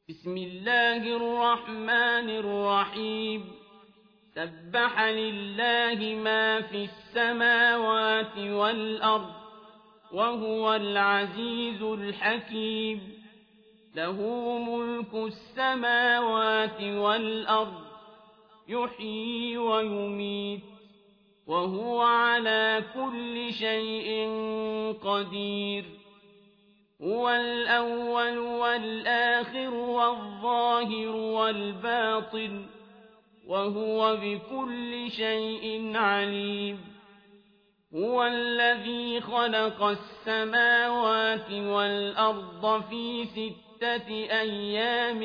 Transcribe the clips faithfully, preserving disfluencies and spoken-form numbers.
بسم الله الرحمن الرحيم سبح لله ما في السماوات والأرض وهو العزيز الحكيم له ملك السماوات والأرض يحيي ويميت وهو على كل شيء قدير هو الأول والآخر والظاهر والباطن وهو بكل شيء عليم هو الذي خلق السماوات والأرض في ستة أيام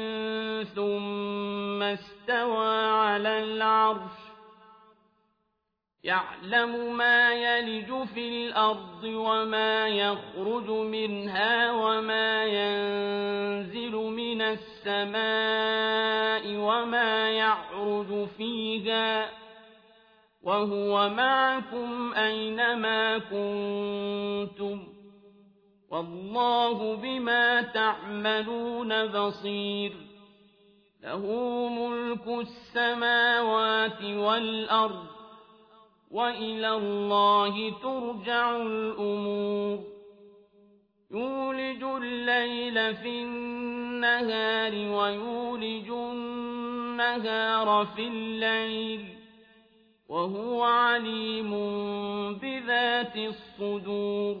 ثم استوى على العرش يعلم ما يلج في الأرض وما يخرج منها وما ينزل من السماء وما يعرج فيها وهو معكم أينما كنتم والله بما تعملون بصير له ملك السماوات والأرض وإلى الله ترجع الأمور يولج الليل في النهار ويولج النهار في الليل وهو عليم بذات الصدور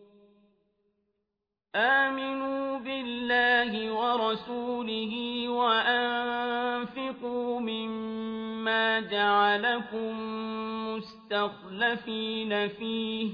آمنوا بالله ورسوله وأنفقوا مما جعلكم مستخلفين فيه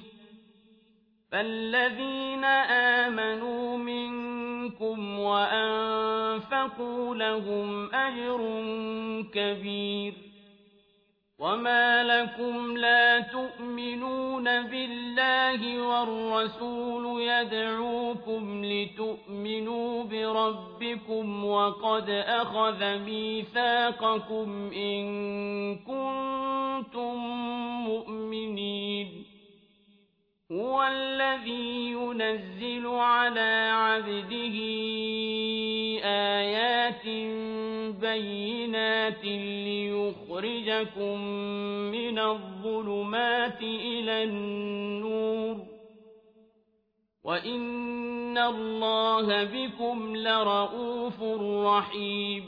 فالذين آمنوا منكم وأنفقوا لهم أجر كبير وما لكم لا تؤمنون بالله والرسول يدعوكم لتؤمنوا بربكم وقد أخذ ميثاقكم إن كنتم مؤمنين هو الذي ينزل على عبده آيات بينات ليخرجكم من الظلمات إلى النور وإن الله بكم لرءوف رحيم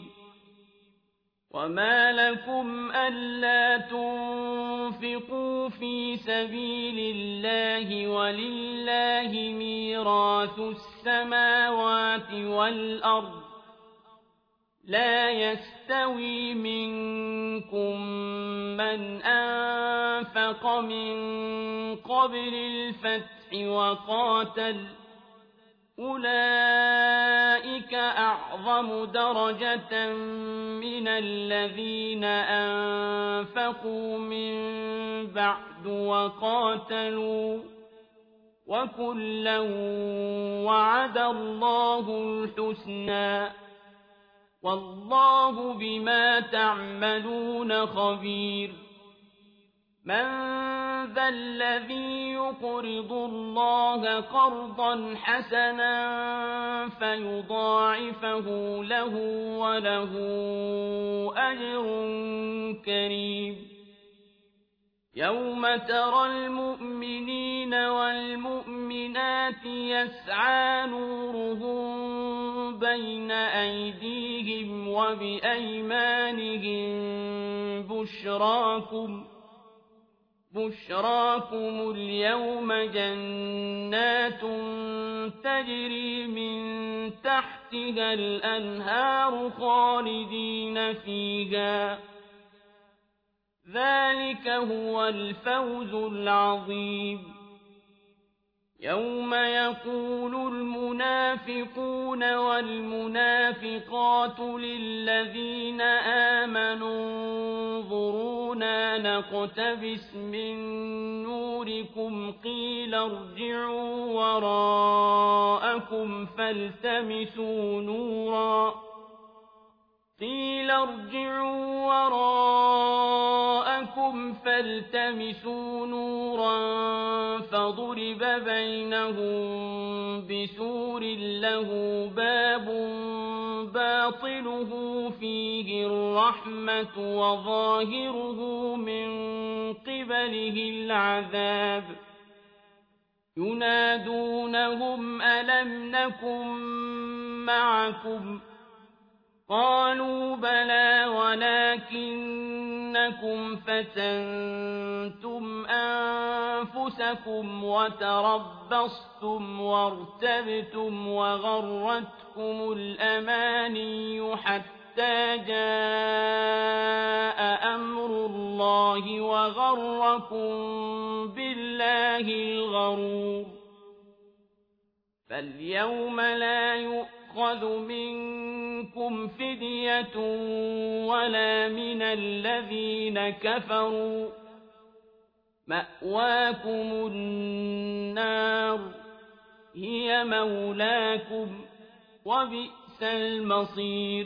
وما لكم ألا تنفقوا في سبيل الله ولله ميراث السماوات والأرض لا يستوي منكم من أنفق من قبل الفتح وقاتل أولئك أعظم درجة من الذين أنفقوا من بعد وقاتلوا وكلا وعد الله الحسنى والله بما تعملون خبير من ذا الذي يقرض الله قرضا حسنا فيضاعفه له وله أجر كريم يوم ترى المؤمنين والمؤمنات يسعى نورهم بين أيديهم وبأيمانهم بشراكم بشراكم اليوم جنات تجري من تحتها الأنهار خالدين فيها ذلك هو الفوز العظيم يوم يقول المنافقون والمنافقات للذين آمنوا انظرونا نقتبس من نوركم قيل ارجعوا وراءكم فالتمسوا نورا قيل ارجعوا وراءكم فالتمسوا نورا فضرب بينهم بسور له باب باطنه فيه الرحمة وظاهره من قبله العذاب ينادونهم ألم نكن معكم قالوا بلى ولكنكم فتنتم أنفسكم وتربصتم وارتبتم وغرتكم الأماني حتى جاء أمر الله وغركم بالله الغرور فاليوم لا يؤخذ منكم فدية ولا من الذين كفروا مأواكم النار هي مولاكم وبئس المصير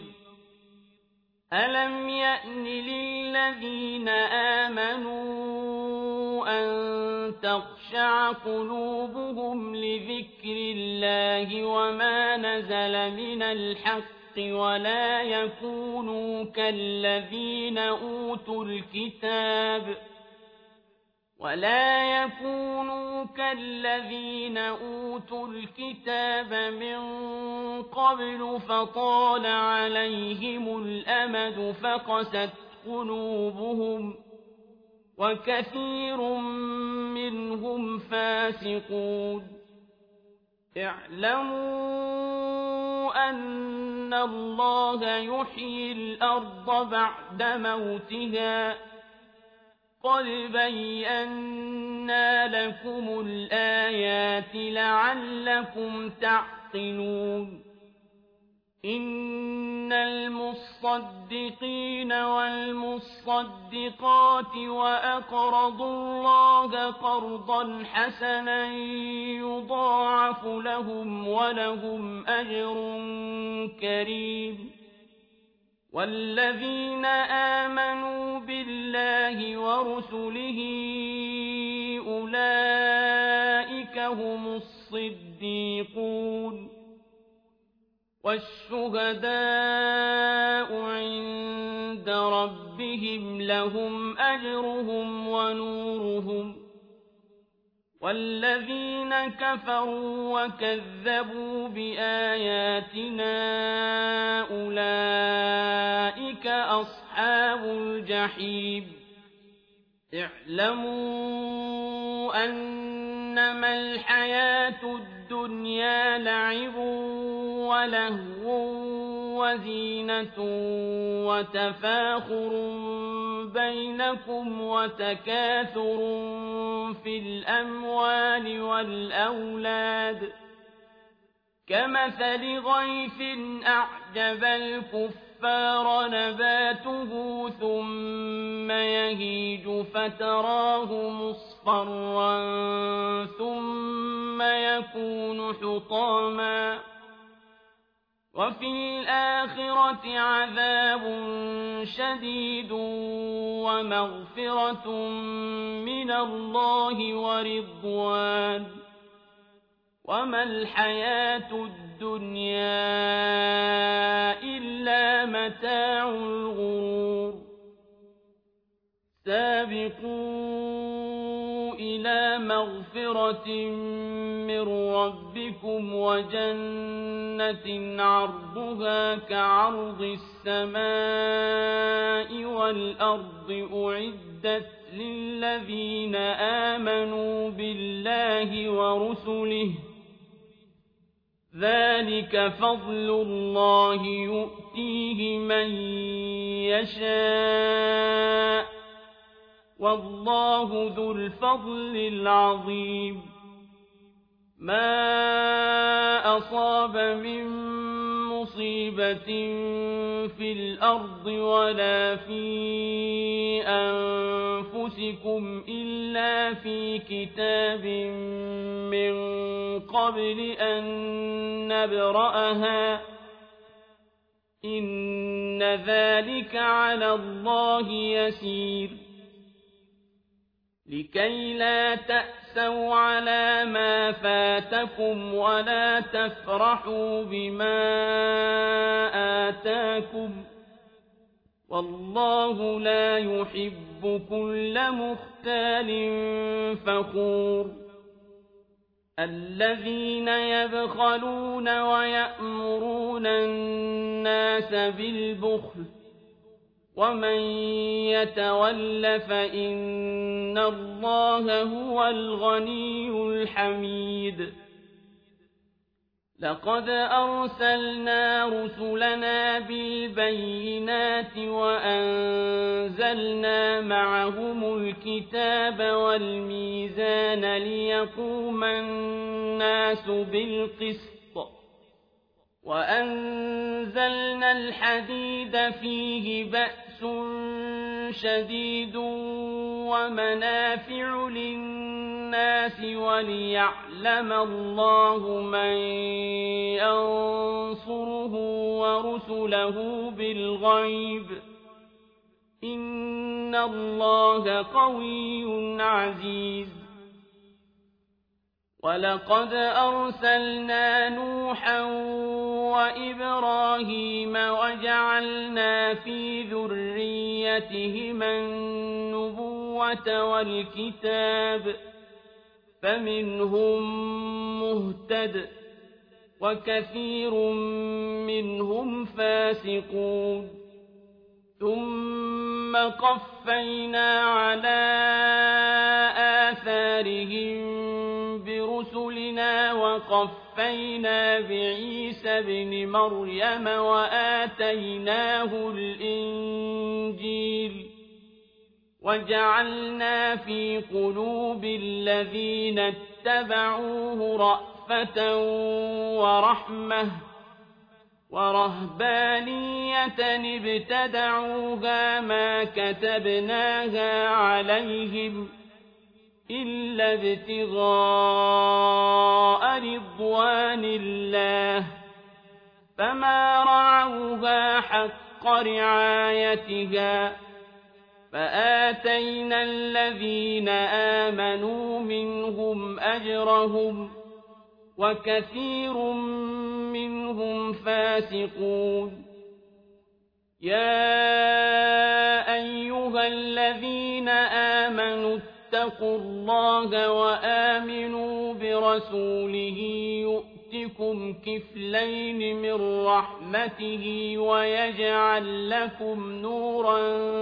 ألم يأن للذين آمنوا أن تخشع قلوبهم لذكر الله وما نزل من الحق ولا يكونوا كالذين أوتوا الكتاب ولا يكونوا كالذين أوتوا الكتاب من قبل فطال عليهم الأمد فقست قلوبهم وكثير منهم فاسقون اعلموا أن الله يحيي الأرض بعد موتها قد بينا لكم الآيات لعلكم تعقلون إن المصدقين والمصدقات وأقرضوا الله قرضا حسنا يضاعف لهم ولهم أجر كريم والذين آمنوا بالله ورسله أولئك هم الصديقون والشهداء عند ربهم لهم أجرهم ونورهم والذين كفروا وكذبوا بآياتنا أولئك أصحاب الجحيم اعلموا أنما الحياة الدنيا لعب ولهو وزينة وتفاخر بينكم وتكاثر في الأموال والأولاد كمثل غيث أعجب الكفار نباته ثم يهيج فتراه مصفرا ثم يكون حطاما وفي الآخرة عذاب شديد ومغفرة من الله ورضوان وما الحياة الدنيا إلا متاع الغرور سابقوا إلى مغفرة من ربكم وجنة عرضها كعرض السماء والأرض أعدت للذين آمنوا بالله ورسله ذلك فضل الله يؤتيه من يشاء والله ذو الفضل العظيم ما أصاب من مصيبة في الأرض ولا في أنفسكم إلا في كتاب من قبل أن نبرأها إن ذلك على الله يسير لكي لا تأسوا على ما فاتكم ولا تفرحوا بما آتاكم والله لا يحب كل مختال فخور الذين يبخلون ويأمرون الناس بالبخل ومن يتول فإن الله هو الغني الحميد لقد أرسلنا رسلنا بالبينات وأنزلنا معهم الكتاب والميزان ليقوم الناس بالقسط وأنزلنا الحديد فيه بأس شديد ومنافع للناس وليعلم الله من ينصره ورسله بالغيب إن الله قوي عزيز ولقد أرسلنا نوحا وإبراهيم وجعلنا في ذريتهما النبوة والكتاب فمنهم مهتد وكثير منهم فاسقون ثم قفينا على آثارهم برسلنا وقفينا بعيسى ابن مريم وآتيناه الإنجيل وجعلنا في قلوب الذين اتبعوه رأفة ورحمة ورهبانية ابتدعوها ما كتبناها عليهم إلا ابتغاء رضوان الله فما رعوها حق رعايتها فآتينا الذين آمنوا منهم أجرهم وكثير منهم فاسقون يا أيها الذين آمنوا اتقوا الله وآمنوا برسوله يؤتكم كفلين من رحمته ويجعل لكم نورا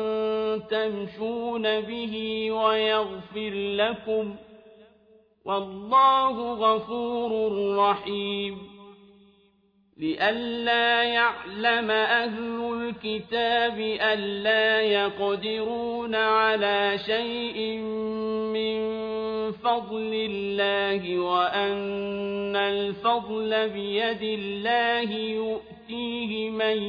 تمشون به ويغفر لكم والله غفور رحيم لئلا يعلم أهل الكتاب ألا يقدرون على شيء من فضل الله وأن الفضل بيد الله يؤتيه من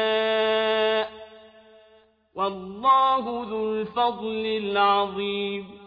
يشاء والله ذو الفضل العظيم